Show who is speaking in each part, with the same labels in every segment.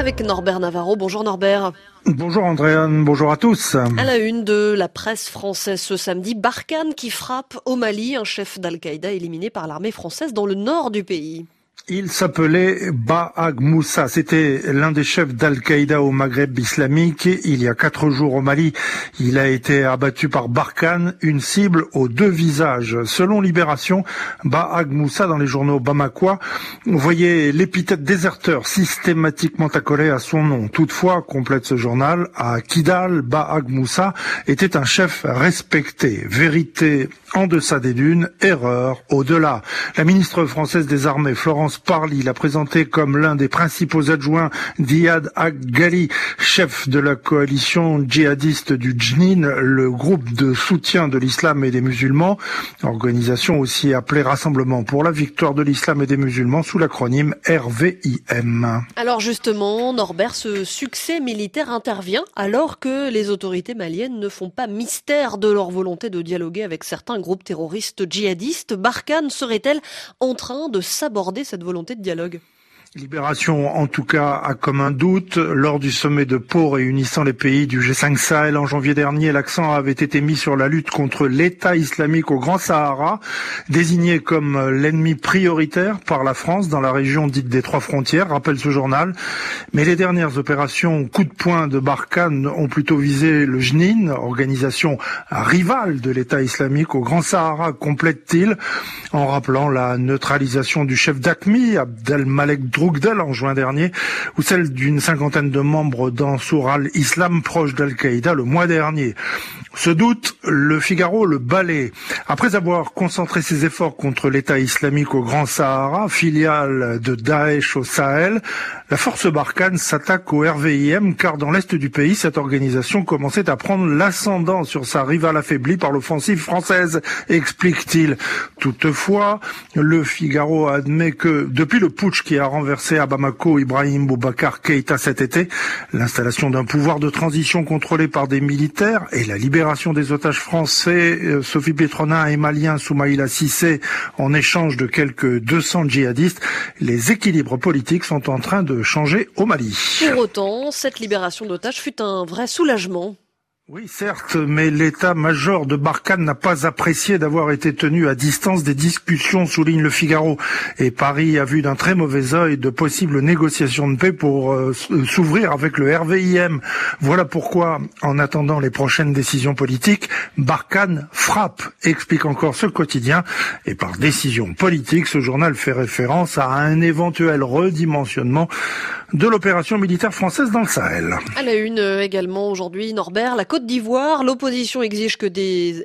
Speaker 1: Avec Norbert Navarro. Bonjour Norbert.
Speaker 2: Bonjour Andréane, bonjour à tous.
Speaker 1: À la une de la presse française ce samedi, Barkhane qui frappe au Mali, un chef d'Al-Qaïda éliminé par l'armée française dans le nord du pays.
Speaker 2: Il s'appelait Baag Moussa. C'était l'un des chefs d'Al-Qaïda au Maghreb islamique. Il y a 4 jours au Mali, il a été abattu par Barkhane, une cible aux 2 visages. Selon Libération, Baag Moussa, dans les journaux bamakois, voyait l'épithète déserteur systématiquement accolée à son nom. Toutefois, complète ce journal, à Kidal, Baag Moussa était un chef respecté. Vérité en deçà des dunes, erreur au-delà. La ministre française des Armées, Florence Parly, l'a présenté comme l'un des principaux adjoints d'Iyad Ag-Ghali, chef de la coalition djihadiste du Jnin, le groupe de soutien de l'islam et des musulmans, organisation aussi appelée Rassemblement pour la victoire de l'islam et des musulmans sous l'acronyme RVIM.
Speaker 1: Alors justement, Norbert, ce succès militaire intervient alors que les autorités maliennes ne font pas mystère de leur volonté de dialoguer avec certains groupes terroristes djihadistes. Barkhane serait-elle en train de s'aborder cette volonté de dialogue ?
Speaker 2: Libération, en tout cas, a comme un doute. Lors du sommet de Pau réunissant les pays du G5 Sahel en janvier dernier, l'accent avait été mis sur la lutte contre l'État islamique au Grand Sahara, désigné comme l'ennemi prioritaire par la France dans la région dite des 3 frontières, rappelle ce journal. Mais les dernières opérations coup de poing de Barkhane ont plutôt visé le Jnin, organisation rivale de l'État islamique au Grand Sahara, complète-t-il, en rappelant la neutralisation du chef d'AQMI, Abdelmalek Droukdel en juin dernier, ou celle d'une 50aine de membres d'Ansar al-Islam proche d'Al-Qaïda le mois dernier. Ce doute, le Figaro le balaie. Après avoir concentré ses efforts contre l'État islamique au Grand Sahara, filiale de Daesh au Sahel, la force Barkhane s'attaque au RVIM car dans l'est du pays, cette organisation commençait à prendre l'ascendant sur sa rivale affaiblie par l'offensive française, explique-t-il. Toutefois, le Figaro admet que depuis le putsch qui a renversé à Bamako Ibrahim Boubacar Keïta cet été, l'installation d'un pouvoir de transition contrôlé par des militaires et la libération des otages français, Sophie Pétronin et malien Soumaïla Cissé en échange de quelques 200 djihadistes, les équilibres politiques sont en train de changer au Mali.
Speaker 1: Pour autant, cette libération d'otages fut un vrai soulagement.
Speaker 2: Oui, certes, mais l'état-major de Barkhane n'a pas apprécié d'avoir été tenu à distance des discussions, souligne le Figaro. Et Paris a vu d'un très mauvais œil de possibles négociations de paix pour s'ouvrir avec le RVIM. Voilà pourquoi, en attendant les prochaines décisions politiques, Barkhane frappe, explique encore ce quotidien. Et par décision politique, ce journal fait référence à un éventuel redimensionnement de l'opération militaire française dans le Sahel.
Speaker 1: À la une également aujourd'hui, Norbert, la Côte d'Ivoire, l'opposition exige des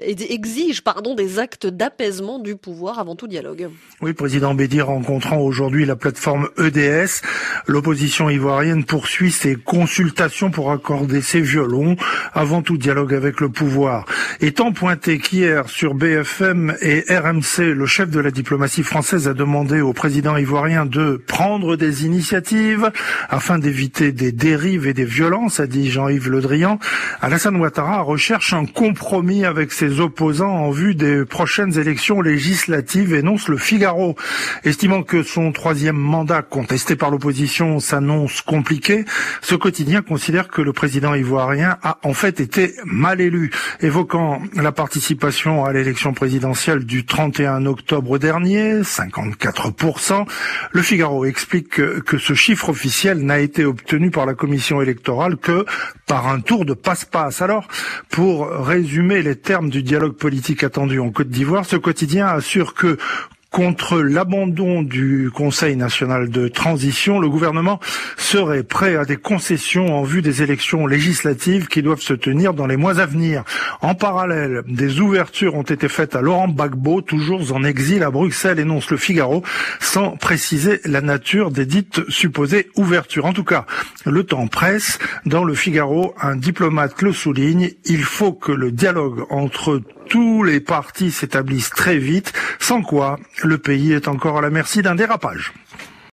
Speaker 1: actes d'apaisement du pouvoir avant tout dialogue.
Speaker 2: Oui, président Bédi rencontrant aujourd'hui la plateforme EDS, l'opposition ivoirienne poursuit ses consultations pour accorder ses violons avant tout dialogue avec le pouvoir. Étant pointé qu'hier sur BFM et RMC, le chef de la diplomatie française a demandé au président ivoirien de prendre des initiatives afin d'éviter des dérives et des violences, a dit Jean-Yves Le Drian. Alassane Ouattara recherche un compromis avec ses opposants en vue des prochaines élections législatives, énonce le Figaro. Estimant que son 3e mandat contesté par l'opposition s'annonce compliqué, ce quotidien considère que le président ivoirien a en fait été mal élu. Évoquant la participation à l'élection présidentielle du 31 octobre dernier, 54%, le Figaro explique que ce chiffre officiel n'a été obtenu par la commission électorale que par un tour de passe-passe. Alors, pour résumer les termes du dialogue politique attendu en Côte d'Ivoire, ce quotidien assure que contre l'abandon du Conseil national de transition, le gouvernement serait prêt à des concessions en vue des élections législatives qui doivent se tenir dans les mois à venir. En parallèle, des ouvertures ont été faites à Laurent Gbagbo, toujours en exil à Bruxelles, énonce le Figaro, sans préciser la nature des dites supposées ouvertures. En tout cas, le temps presse. Dans le Figaro, un diplomate le souligne, il faut que le dialogue entre tous les partis s'établisse très vite, sans quoi le pays est encore à la merci d'un dérapage.